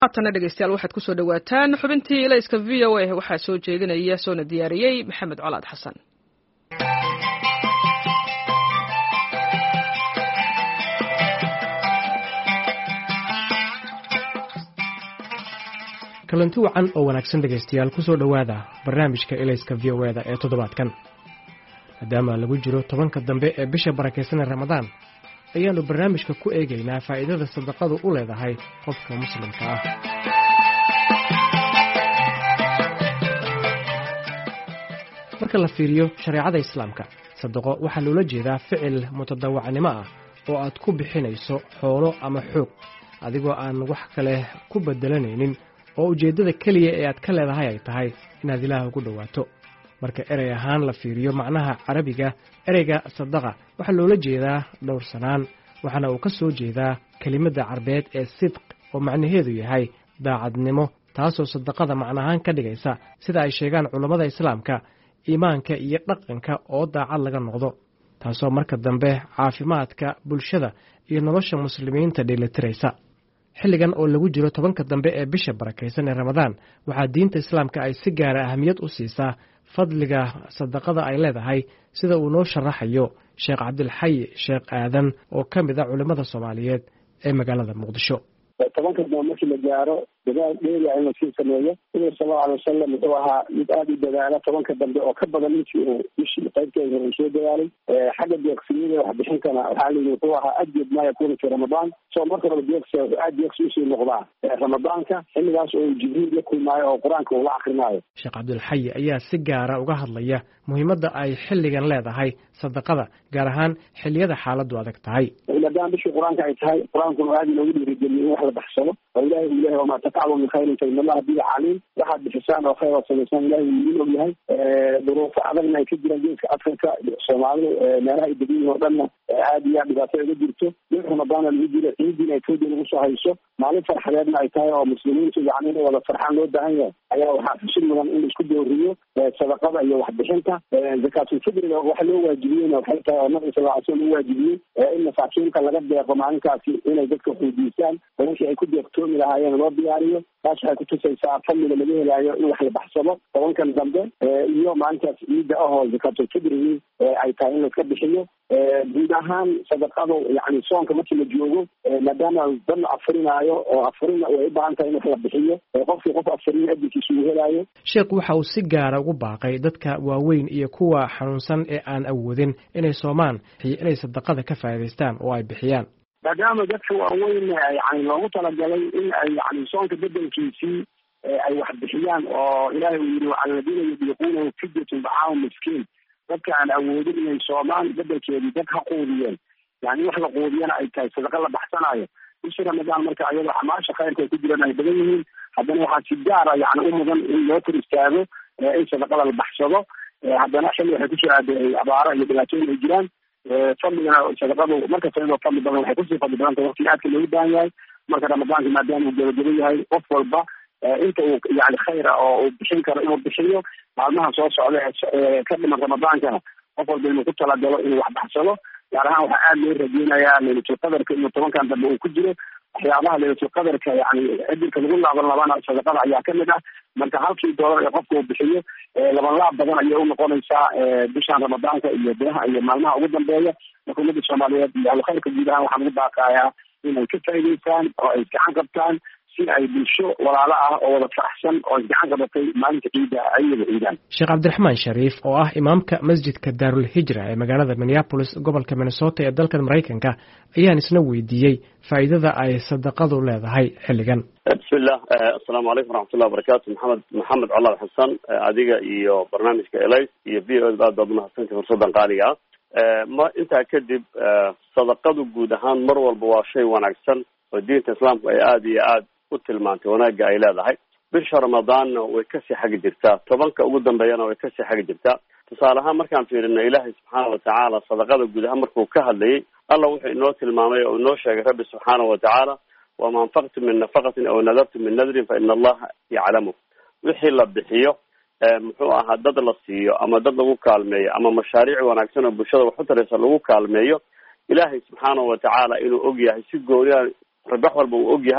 haatana dhegeystayaal waxaad kusoo dhawaataan xubintii ilayska VOA waxaa soo jeedinaya soona diyaariyey maxamed colaad xasan. kalanti wacan oo wanaagsan dhegeystayaal kusoo dhawaada barnaamijka ilayska VOA ee toddobaadkan. maadaama lagu jiro tobanka dambe ee bisha barakeysan Ramadaan ayaanu barnaamijka ku eegaynaa faa'iidada sadaqadu u leedahay qofka muslimka ah. marka la fiiriyo shariicada islaamka, sadaqo waxaa loola jeedaa ficil mutadawacnimo ah oo aad ku bixinayso xoolo ama xoog adigoo aan wax kale ku bedelanaynin oo ujeeddada keliya ee aad ka leedahay ay tahay inaad Ilaah ugu dhawaato. marka erey ahaan la fiiriyo macnaha carabiga, ereyga sadaqa waxaa loola jeedaa dhowrsanaan, waxaana uu ka soo jeedaa kelimada carbeed ee sidq oo macnaheedu yahay daacadnimo, taasoo sadaqada macnahaan ka dhigaysa sida ay sheegaan culammada islaamka iimaanka iyo dhaqanka oo daacad laga noqdo, taasoo marka dambe caafimaadka bulshada iyo nolosha muslimiinta dheelitiraysa. xilligan oo lagu jiro tobanka dambe ee bisha barakeysan ee Ramadaan waxaa diinta islaamka ay si gaara ahmiyad u siisaa fadliga sadaqada ay leedahay, sida uu noo sharaxayo Sheekh Cabdilxay Sheekh Aadan oo ka mid ah culimada Soomaaliyeed ee magaalada Muqdisho. tobanka dambe markii la gaaro dadaal dheeri ah in la sii sameeyo. Nabiga sallallahu alayhi wasallam wuxuu ahaa mid aad u dadaala tobanka dambe oo ka badan intii uu bishii qaybteeda hore soo dadaalay. xagga deeqsinimada wax bixintana waxaa la yidhi wuxuu ahaa ajab ma yakuunu fi Ramadaan, soo marka hore deeqsi usii noqdaa Ramadaanka xilligaas oo Jibriil la kulmaayo oo qur-aanka uu la akrinaayo. Sheekh Cabdilxay ayaa si gaara uga hadlaya muhiimadda ay xilligan leedahay sadaqada, gaar ahaan xilliyada xaaladdu adag tahay. maadaama bishii qur-aanka ay tahay, qur-aankuna aad inoogu dhiirigeliyo in wax la baxsado oo ilaahay wamaa tafcalu min khayrin fa ina allaha bihi caliim. waxaad bixisaan oo khayr oo samaysaan ilaahay wuu idin og yahay. duruufo adagna ay ka jiraan geeska Afrika iyo Soomaalidu meelaha ay degan yihiin oo dhanna aad iyo aad dhibaato uga jirto. bil Ramadaana lagu jiro, ciidiina ay toodii lagu soo hayso, maalin farxadeedna ay tahay oo muslimiintu yacni inay wada farxaan loo baahan yahay, ayaa waxaa xusid mudan in la isku dooriyo sadaqada iyo waxbixinta. zakaatulfitriga waxa loo waajibiyeyna waxay tahay oo nabiga sallallahu alayhi wasallam u waajibiyey in masaakiinta laga deeqo maalinkaasi inay dadka xuduudiyaan oo wixii ay ku deeqtoomi lahaayeen loo diyaariyo. taas waxay ku tusaysaa fadliga laga helaayo in wax la baxsado tobankan dambe iyo maalintaas ciidda ahoo zakaatulfitrigii ay tahay in laiska bixiyo. guud ahaan sadaqadu yani soonka markii la joogo, maadaama dad la afurinaayo oo afurina way u baahan tahay in wax la bixiyo, qofkii qof afurin ajirkiisa uu helaayo. sheekhu waxa uu si gaara ugu baaqay dadka waaweyn iyo kuwa xanuunsan ee aan awoodin inay soomaan inay sadaqada ka faa'iidaystaan oo ay bixiyaan. maadaama dadka waaweyn yani loogu talagalay in ay yani soonka bedelkiisii ay wax bixiyaan oo ilaahay uu yidhi wacala aladiina yudiiquunahu fidyatun dacaamu miskiin, dadka aan awoodin inay soomaan bedelkeedii dad ha quudiyeen, yani wax la quudiyana ay tahay sadaqa la baxsanaayo. bishii Ramadaan marka ayadoo xamaasha khayrka ay ku jiraan ay badan yihiin, haddana waxaa si gaara yani u mudan in loo kor istaago in sadaqada la baxsado. haddana xilli waxay kusoo aaday abaaro iyo dhibaatooyin ay jiraan. fadligana sadaqadu markasta iyadoo fadli badan waxay kusii fadli badan tahay waqti aadka loogu baahan yahay. marka Ramadaanka maadaama uu gabagaba yahay, qof walba inta uu yani khayra oo uu bixin karo inuu bixiyo. maalmaha soo socda ee ka dhiman Ramadaankana qof walba inuu ku talagalo inuu wax baxsado. gaar ahaan waxaa aad loo rajeynayaa laylatulqadarka inuu tobankan dambe uu ku jiro. waxyaabaha laylatulqadarka yani ajirka lagu laaban sadaqada ayaa kamid ah. marka halkii doolar ee qofka uu bixiyo laban laab badan ayay u noqonaysaa bishan Ramadaanka iyo bilaha iyo maalmaha ugu dambeeya. marka ummadda Soomaaliyeed iyo alkhayrka guud ahaan waxaan ugu baaqayaa inay ka faa'iidaystaan oo ay gacan qabtaan si ay bulsho walaalo ah oo wada faraxsan oo gacan qabatay maalinta ciidda ay wada ciidaan. Sheekh Cabdiraxmaan Shariif oo ah imaamka masjidka Daarul Hijra ee magaalada Minneapolis gobolka Minnesota ee dalka Mareykanka ayaan isna weydiiyey faa'iidada ay sadaqadu leedahay xilligan. bismillah, assalaamu calaykum waraxmatullahi wabarakaatu. maxamed colaad xasan, adiga iyo barnaamijka Elay iyo VOA aad baad mahadsantahay fursadan qaaliga ah. intaa kadib sadaqadu guud ahaan mar walba waa shay wanaagsan oo diinta islaamku ay aad iyo aad u tilmaantay wanaagga ay leedahay. bisha Ramadaanna way kasii xagi jirtaa, tobanka ugu dambeeyana way kasii xagi jirtaa. tusaale ahaan markaan fiirino ilaahay subxaana watacaala sadaqada guud ahaan markuu ka hadlayay, alla wuxuu inoo tilmaamay oo inoo sheegay rabbi subxaana watacaala wama anfaqtum min nafaqatin aw nadartum min nadrin fa ina allaha yaclamu. wixii la bixiyo muxuu ahaa dad la siiyo ama dad lagu kaalmeeyo ama mashaariic wanaagsan oo bulshada wax u taraysa lagu kaalmeeyo, ilaahay subxaana watacaala inuu og yahay si gooniya rabax walba uu og yahay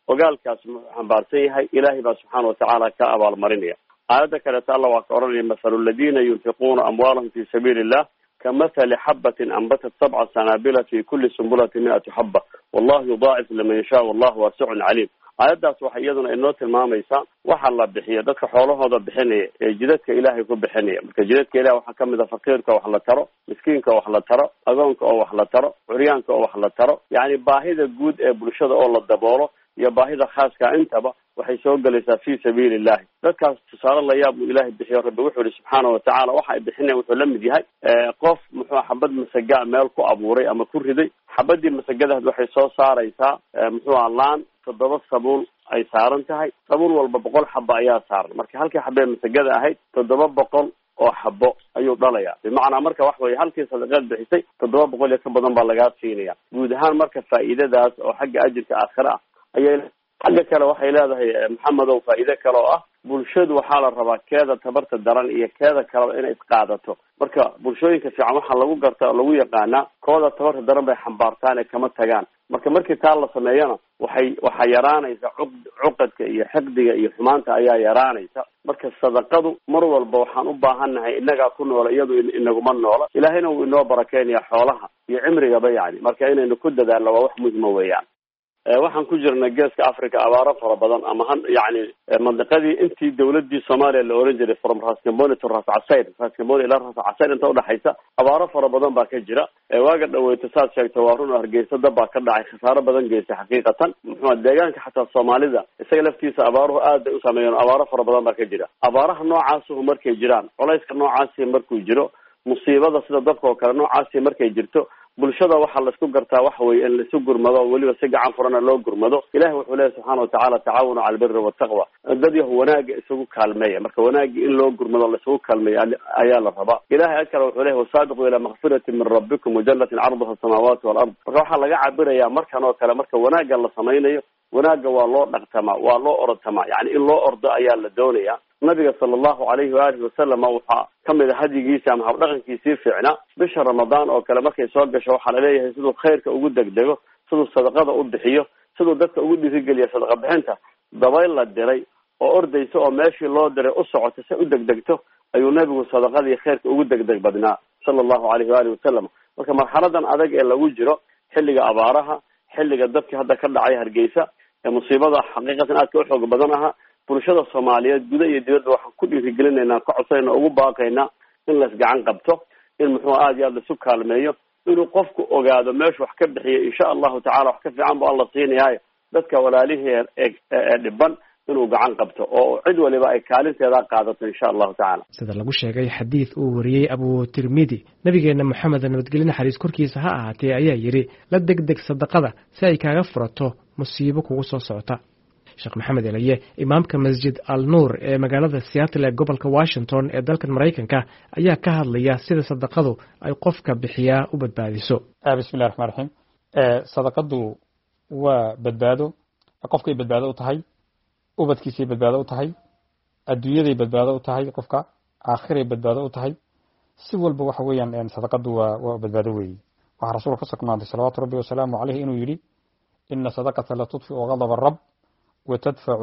ogaalkaas xambaarsan yahay ilaahay baa subxaana watacaala ka abaalmarinaya. aayadda kaleeto alla waa ka oranaya mathalu aladiina yunfiquuna amwaalahum fi sabiili illah kamathali xabatin anbatat 7 sanaabila fi kuli sumbulatin 100 xaba wallahu yudaacif liman yashaa wallahu waasicun caliim. aayaddaas waxay iyaduna inoo tilmaamaysaa waxa la bixiyo dadka xoolahooda bixinaya ee jidadka ilaahay ku bixinaya. marka jidadka ilahay waxaa kamid a faqiirka wax la taro, miskiinka wax la taro, agoonka oo wax la taro, curyaanka oo wax la taro, yani baahida guud ee bulshada oo la daboolo iyo baahida khaaska intaba waxay soo gelaysaa fi sabiili illahi. dadkaas tusaale la yaab uu ilaahay bixiyo. rabbi wuxuu yihi subxaana watacaala waxa ay bixinayaan wuxuu la mid yahay qof muxuu xabad masaga meel ku abuuray ama ku riday. xabadii masagadaas waxay soo saaraysaa muxuu laan 7 sabuul ay saaran tahay. sabuul walba 100 xabo ayaa saaran. marka halkii xabee masagada ahayd 700 oo xabo ayuu dhalayaa. bimacnaa marka wax weeye halkii sadaqaad bixisay 700 iyo ka badan baa lagaa siinaya. guud ahaan marka faa'iidadaas oo xagga ajirka aakhira ah ayay xagga kale waxay leedahay maxamedow faa'iido kale oo ah bulshadu waxaa la rabaa keeda tabarta daran iyo keeda kaleba inay isqaadato. marka bulshooyinka fiican waxaa lagu garta oo lagu yaqaanaa kooda tabarta daran bay xambaartaan ee kama tagaan. marka markii taa la sameeyana waxaa yaraanaysa cuqadka iyo xiqdiga iyo xumaanta ayaa yaraanaysa. marka sadaqadu mar walba waxaan u baahannahay inagaa ku noola iyadu inaguma noola. ilaahayna wuu inoo barakeynaya xoolaha iyo cimrigaba yani. marka inaynu ku dadaalno waa wax muhima weeyaan. waxaan ku jirnay geeska Africa abaaro fara badan ama yani mandiqadii intii dawladii Soomaaliya la oran jiray from Ras Kamboni to Ras Casayr, Ras Kamboni ila Ras Casayr inta u dhaxaysa abaaro fara badan baa ka jira. waaga dhaweeyta saad sheegtay waa run Hargeysa dab baa ka dhacay, khasaaro badan geystay xaqiiqatan. muxuu deegaanka xataa Soomaalida isaga laftiisa abaaruhu aad u saameeyeen. abaaro fara badan baa ka jira. abaaraha noocaas oo markay jiraan, culayska noocaas markuu jiro, musiibada sida dabka oo kale noocaas markay jirto, bulshada waxaa la isku gartaa waxa weeye in la isu gurmado waliba si gacan furana loo gurmado. ilaahay wuxuu leeyahay subxaana watacaala tacaawunu cala albirri wattaqwa. dad yahu wanaaga isugu kaalmeeya. marka wanaagii in loo gurmado la isugu kaalmeeya ayaa la rabaa. ilaahay akala wuxuu leeyahay wasaabiquu ilaa makfiratin min rabbikum wajannatin carduha asamaawaati walard. marka waxaa laga cabirayaa markan oo kale marka wanaaga la samaynayo, wanaaga waa loo dhaqtamaa, waa loo ortamaa. yani in loo ordo ayaa la doonaya. nabiga sallallahu alayhi wa alihi wasallam waxaa kamid ah hadigiisa ama habdhaqankiisii fiicnaa bisha ramadaan oo kale markay soo gasho waxaa la leeyahay siduu khayrka ugu degdego, siduu sadaqada u bixiyo, siduu dadka ugu dhiirigeliya sadaqa bixinta. dabayl la diray oo ordaysa oo meeshii loo diray u socota si u degdegto ayuu nabigu sadaqadii khayrka ugu degdeg badnaa sallallahu alayhi wa alihi wasallam. marka marxaladan adag ee lagu jiro, xilliga abaaraha, xilliga dadkii hadda ka dhacay Hargeysa ee musiibada xaqiiqatan aadka u xoog badan aha, bulshada Soomaaliyeed gudaha iyo dibadda waxaan ku dhiirigelinaynaa, ka codsayna, ugu baaqaynaa in la isgacan qabto, in muxuu aad iyo aad isu kaalmeeyo, inuu qofku ogaado meesha wax ka bixiyo insha allahu tacaala wax ka fiican buu alla siinayaayo. dadka walaalihii ee dhiban inuu gacan qabto oo cid waliba ay kaalinteeda qaadato insha allahu tacaala. sida lagu sheegay xadiid uu wariyey Abu Tirmidhi, nabigeena Maxamed nabadgelyo naxariis korkiisa ha ahaatee ayaa yiri la degdeg sadaqada si ay kaaga furato musiibo kugu soo socota. Sheekh Maxamed Elaye, imaamka Masjid Al-Nur ee magaalada Seattle ee gobolka Washington ee dalka Mareykanka, ayaa ka hadlaya sida sadaqadu ay qofka bixiyaa u badbaadiso. bismillaahir rahmaanir rahiim. sadaqadu waa badbaado, qofkay badbaado u tahay, ubadkiisay badbaado u tahay, adduunyaday badbaado u tahay, qofka aakhiray badbaado u tahay. si walba waxa weeyaan sadaqadu waa badbaado weeye. waxa rasuulka ka sugnaaday salawaatu rabbi wa salaamu calayhi inuu yiri inna sadaqata la tudfi'u ghadab ar-rabb وتدفع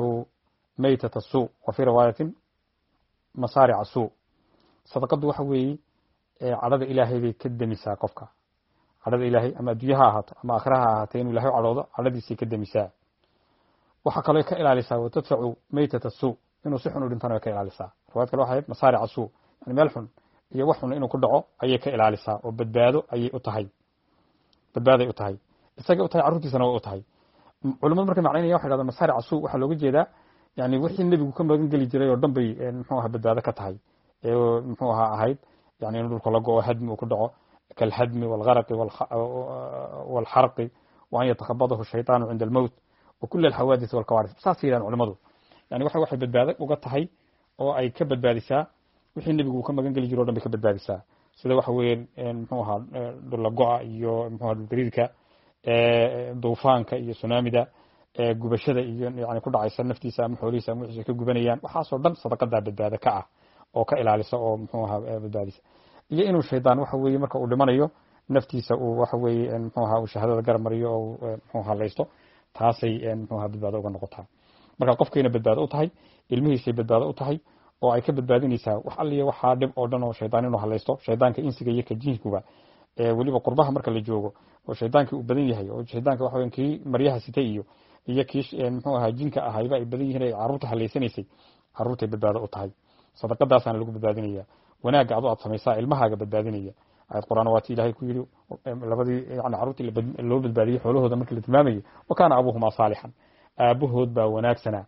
ميتة السوء وفي رواية مصارع السوء. صدقة وحوي عدد إلهي كدمسا قفك عدد إلهي أما ديها هات أما آخرها هاتين إلهي عدد سي كدمسا وحق لك إلى لسا وتدفع ميتة السوء إنه سحن ولنتنا لك إلى لسا. رواية الواحد مصارع السوء يعني ملحن يوحن إنه كدعو أي كإلى لسا وبدبادو أي أتهي بدبادو أتهي استجاب أتهي عروتي سنة أتهي. culimadu markay macnaynayaan waxay yiraahdaan masaaric asuu waxa looga jeedaa yani wixii nabigu ka magan gali jiray oo dhan bay muxuu ahaa badbaado ka tahay ee muxuu ahaa ahayd yani in dhulka lago oo hadmi uu ku dhaco kal hadmi wal gharq wal harq wa an yatakhabadahu shaytaanu inda al mawt wa kull al hawadith wal kawarith. saasiyaan culimadu yani waxay badbaado uga tahay oo ay ka badbaadisaa wixii nabigu ka magan gali jiray oo dhan bay ka badbaadisaa. sida waxa weeyaan muxuu ahaa dhul lago'a iyo muxuu ahaa dariirka duufaanka iyo tsunamida gubashada iyo yani ku dhacaysa naftiisa ama xoolihiisa ama wixii ka gubanayaan. waxaas oo dhan sadaqada badbaado ka ah oo ka ilaalisa oo muxuu ahaa badbaadisa. iyo inuu shaydaan waxa weeye marka uu dhimanayo naftiisa uu waxa weeye muxuu ahaa uu shahadada garab mariyo oo muxuu ahaa laysto. taasay muxuu ahaa badbaado uga noqotaa. marka qofkayna badbaado u tahay, ilmihiisay badbaado u tahay, oo ay ka badbaadinaysaa wax alliya waxaa dhib oo dhan oo shaydaan inuu halaysto, shaydaanka insiga iyo ka jinkuba weliba qurbaha marka la joogo oo shaydaankii uu badan yahay, oo shaydaanka waxa weyn kii maryaha sitay iyo kii muxuu ahaa jinka ahayba ay badan yihiin, ay carruurta halaysanaysay, carruurtay badbaado u tahay. sadaqadaasana lagu badbaadinaya, wanaagga adu aad samaysaa ilmahaaga badbaadinaya. ayad quraan waati ilaahay ku yidhi labadii yani carruurtii loo badbaadiyey xoolahooda markii la tilmaamayay, wa kaana abuuhumaa saalixan, aabahood baa wanaagsanaa,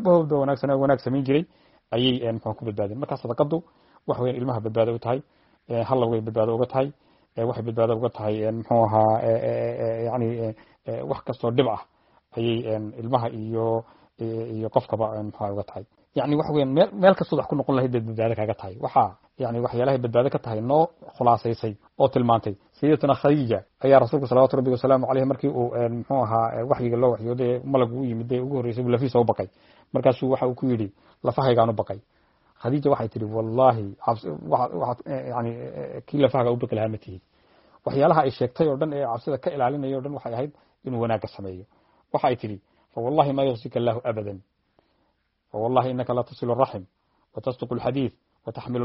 wanaag samayn jiray ayay muxuu ku badbaadeen. marka sadaqadu wax weyn ilmaha badbaado u tahay, halaway badbaado uga tahay, waxay badbaado uga tahay muxuu ahaa yani wax kastoo dhib ah ayay ilmaha iyo qofkaba muxuu uga tahay. yani wax weyn meel kastoo wax ku noqon lahayd badbaado kaaga tahay. waxa yani waxyaalahay badbaado ka tahay noo khulaasaysay oo tilmaantay sayyidatuna Khadiija ayaa rasuulku salawaatu rabbi wasalaamu calayhi markii uu muxuu ahaa waxyiga loo waxyooday malag uu yimid ugu horeysay uu lafiisa u baqay, markaasuu waxa uu ku yidhi lafahaygaan u baqay. Khadiija waxay tidhi wallahi yani kii lafahaaga u baqi lahaa ma tihid. waxyaalaha ay sheegtay oo dhan ee cabsida ka ilaalinaya oo dhan waxay ahayd inuu wanaagga sameeyo. waxa ay tidhi فوالله ما يخزيك الله أبدا فوالله إنك لا تصل الرحم وتصدق الحديث وتحمل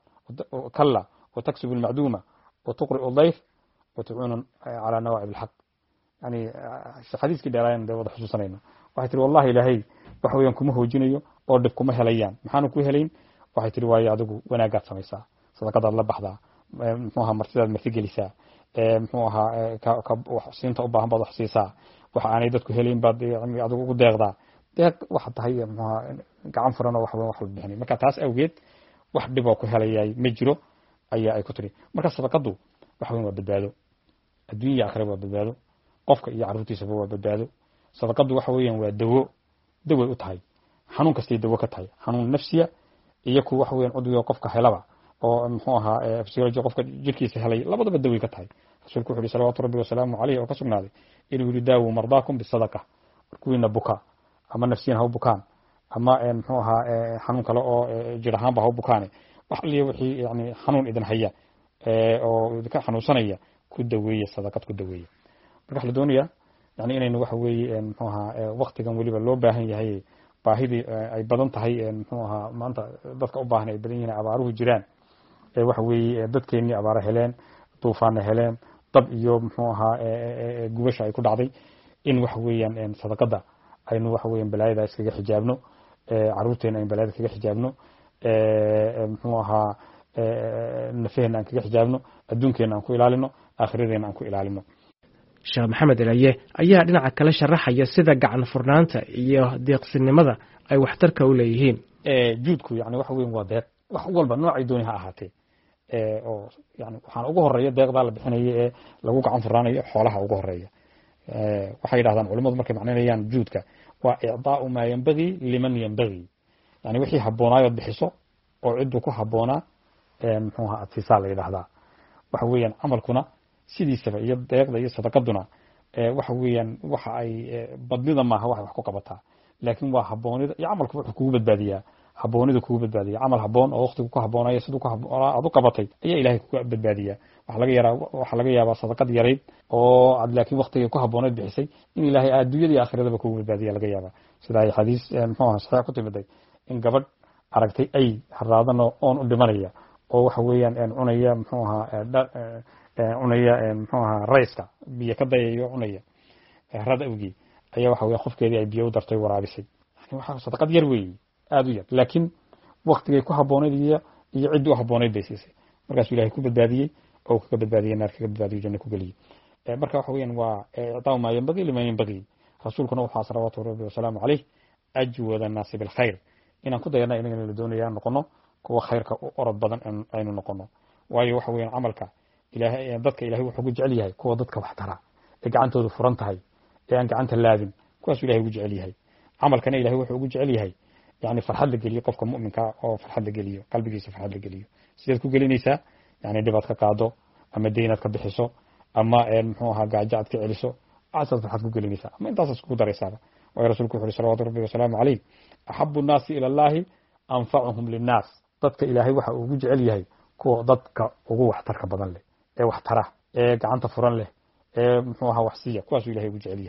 الكلة وتكسب المعدومة وتقرئ الضيف وتعون على نواعب الحق. يعني حديث كده رايان ده وضح خصوصا waxay tiri wallahi ilaahay wax weeyaan kuma hoojinayo oo dhib kuma helayaan. maxaan ku helayn? waxay tiri waayo adigu wanaagaad samaysaa, sadaqadaad la baxdaa, muxuu ahaa martidaad marti gelisaa, muxuu ahaa wax siinta u baahan baad wax siisaa, waxa aanay dadku helayn baad adigu ugu deeqdaa. deeq waxa tahay muxuu ahaa gacan furan oo wax weyn wax la bixinay. marka taas awgeed wax dhib oo ku helayay ma jiro ayaa ay ku tiri. marka sadaqadu wax weyn waa badbaado, adduun iyo aakhira waa badbaado, qofka iyo carruurtiisaba waa badbaado. sadaqadu waxa weeyaan waa dawo u tahay, xanuun kastay dawo ka tahay, xanuun nafsiya iyo ku waxa weeyaan cudwiga qofka helaba oo muxuu ahaa physiology qofka jirkiisa helay labadaba dawo ka tahay. rasuulku wuxuu salawaatu rabbi wasalaamu calayhi oo ka sugnaaday inuu yidhi daawu mardaakum bisadaqa, kuwiina buka ama nafsiyan ha u bukaan ama muxuu ahaa xanuun kale oo jir ahaanba ha u bukaane, wax aliya wixii yani xanuun idin haya oo idinka xanuunsanaya ku daweeya, sadaqad ku daweeya. marka waxa la doonayaa يعني inaynu waxa weeye muxuu ahaa waqtigan waliba loo baahan yahay, baahidii ay badan tahay muxuu ahaa maanta dadka u baahan ay badan yihiin, abaaruhu jiraan, waxa weeye dadkeennii abaara heleen, duufaana heleen, dab iyo muxuu ahaa gubasha ay ku dhacday, in waxa weeyaan sadaqada aynu waxa weeyaan balaayada iskaga xijaabno, carruurteena aynu balaayada kaga xijaabno, muxuu ahaa nafeena aan kaga xijaabno, adduunkeena aan ku ilaalino, aakhiradeena aan ku ilaalino. sheekh maxamed elaye ayaa dhinaca kale sharaxaya sida gacan furnaanta iyo deeqsinimada ay waxtarka u leeyihiin. juudku yani waxa weyn waa deeq, wax walba noocay dooni ha ahaatee, oo yani waxaan ugu horeeya deeqdaa la bixinayo ee lagu gacan furnaanayo xoolaha ugu horeeya. waxay yidhahdaan culimmadu markay macnaynayaan juudka waa icdaa'u maa yanbagii liman yanbagii, yani wixii haboonaayood bixiso oo cidduu ku habboonaa muxuu ahaa adsiisaa la yidhahdaa. waxa weeyaan camalkuna sidiisaba iyo deeqda iyo sadaqaduna waxa weeyaan waxa ay badnida maaha waxay wax ku qabataa, laakiin waa habboonida iyo camalku wuxuu kugu badbaadiyaa, habboonida kugu badbaadiya. camal habboon oo waqtigu ku habboonayo siduu ku habboonaa aad u qabatay ayaa ilaahay kugu badbaadiyaa. waxa laga yaabaa sadaqad yarayd oo aad laakiin waqtigay ku habboonayd bixisay in ilaahay adduunyada iyo aakhiradaba kugu badbaadiya laga yaabaa. sida ay xadiis muxuu ahaa saxiix ku timiday in gabadh aragtay ay haraadanoo oon u dhimanaya oo waxa weeyaan cunaya muxuu ahaa cunaya muxuu ahaa rayska biyo ka dayayo cunaya rada awgii ayaa waxa weeye qofkeedii ay biyo u dartay waraabisay. yani waxa sadaqad yar weeye, aad u yar, laakiin waqtigay ku habboonayd iyo ciddii u habboonayd bay siisay. markaasuu ilaahay ku badbaadiyey oo kaga badbaadiyey naar kaga badbaadiyey janno ku geliyey. marka waxa weeyaan waa icdaa'u maa yanbagii liman yanbagii. rasuulkuna waxaa salawaatu rabbi wasalaamu calayh ajwada annaasi bilkhayr, inaan ku dayana inagana la doonaya noqono kuwa khayrka u orod badan aynu noqono. waayo waxa weeyaan camalka ilaahay dadka ilaahay wuxuu ugu jecel yahay kuwa dadka wax tara ee gacantoodu furan tahay ee aan gacanta laabin, kuwaasuu ilaahay ugu jecel yahay. camalkana ilaahay wuxuu ugu jecel yahay yani farxad la geliyo qofka mu'minka oo farxad la geliyo, qalbigiisa farxad la geliyo. sidaad ku gelinaysaa yani dhibaad ka qaado ama deynaad ka bixiso ama muxuu ahaa gaajo aad ka celiso, aasaad farxad ku gelinaysaa ama intaasaad iskugu daraysaaba. waayo rasuulku wuxuu salawaatu rabbi wasalaamu calayh axabu nnaasi ila allahi anfacuhum linnaas. dadka ilaahay waxa uu ugu jecel yahay kuwa dadka ugu waxtarka badan leh, ee wax tara, ee gacanta furan leh, ee muxuu ahaa wax siiya, kuwaasuu ilahay ugu jecel yahay.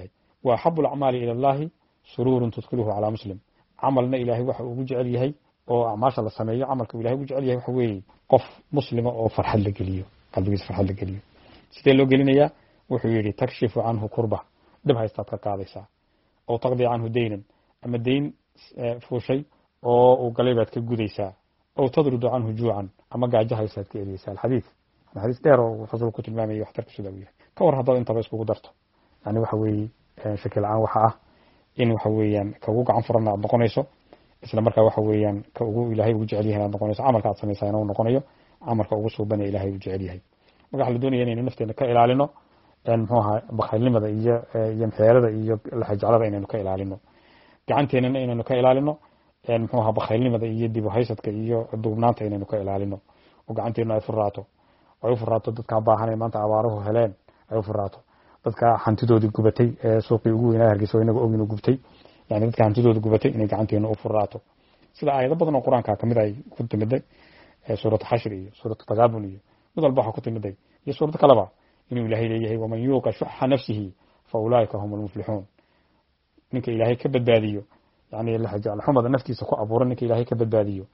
wa habbu al-a'mali ila Allah sururun tudkhiluhu ala muslim amalna ilaahay waxa uu jecel yahay oo acmaasha la sameeyo amalka ilaahay uu jecel yahay waxa weeye qof muslima oo farxad la geliyo qalbigiisa farxad la geliyo sidee loo gelinayaa wuxuu yiri takshifu anhu kurba dib haystaad ka qaadaysaa oo taqdi anhu deynan ama deyn fuushay oo uu galeebaad ka gudaysaa oo tadrudu anhu juucan ama gaajo haysaad ka eliysaa xadiis dheer oo rasuulku tilmaamay waxtarka sida uu yahay ka war hadda inta isku darto yani waxa weeye shakil aan waxa ah in waxa weeyaan ka ugu gacan furan aad noqonayso isla markaa waxa weeyaan ka ugu ilaahay ugu jecel yahay aad noqonayso amalka aad sameysayna uu noqonayo amalka ugu suubanay ilaahay ugu jecel yahay marka la doonayo inaynu nafteena ka ilaalino muxuu ahaa bakhaylnimada iyo xeerada iyo laxajaclada inaynu ka ilaalino gacanteena inaynu ka ilaalino muxuu ahaa bakhaylnimada iyo dib u haysadka iyo duubnaanta inaynu ka ilaalino oo gacanteena ay furaato dadka baahanay maanta abaaruhu heleen ay furaato dadka hantidoodii gubatay suuqii ugu weynaa Hargeysa inaga oginu gubtay yani dadka hantidoodii gubatay inay gacanteena u furaato sida aayado badan oo quraanka kamid ay ku timiday suurada Hashr iyo suurada Taghabun iyo mid walba waxa ku timiday iyo suurada kalaba inuu ilaahay leeyahay waman yuqa shuhha nafsihi fa ulaika humul muflihun ninka ilaahay ka badbaadiyo yani la hajal xumada naftiisa ku abuuran ninka ilaahay ka badbaadiyo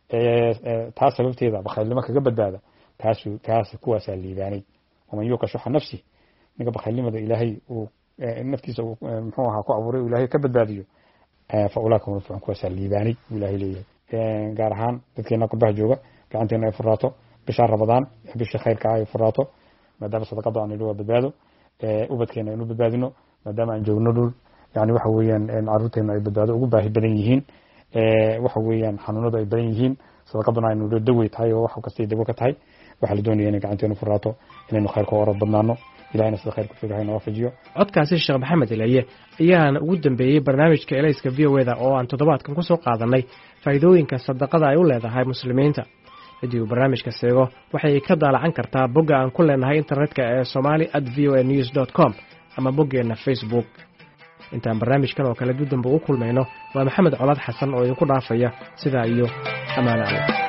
taas sababteeda bakhaylnimo kaga badbaada taas kuwaas liibaanay waman yuqa shuhha nafsihi ninka bakhaylnimada ilaahay uu naftiisa muxuu ahaa ku abuuray ilaahay ka badbaadiyo fa ulaika humul muflihun kuwaas liibaanay ilaahay leeyahay gaar ahaan dadkeena qurbaha jooga gacanteena ay furaato bisha Ramadaan bisha khayrka ay furaato maadaama sadaqada aan ilaa badbaado ubadkeena inuu badbaadino maadaama aan joogno dhul yani waxa weeyaan caruurteena ay badbaado ugu baahi badan yihiin waxa weeyaan xanuunada ay badan yihiin sadaqaduna aynu dawey tahay oo wax kasta dawo ka tahay waxa la doonayaa in gacanteena furaato inaynu khayr ka orod badnaano ilaahayna sida khayr ku fiirayna waafajiyo codkaasi Sheekh Maxamed Ilaye ayaana ugu dambeeyay barnaamijka Elayska VOAda oo aan toddobaadkan ku soo qaadanay faa'iidooyinka sadaqada ay u leedahay muslimiinta hadii uu barnaamijka seego waxay ka daalacan kartaa bogga aan ku leenahay internetka ee somali@voanews.com ama boggeena Facebook intaan barnaamijkan oo kale dib dambe u kulmayno waa Maxamed Colaad Xasan oo idinku dhaafaya sida iyo amaana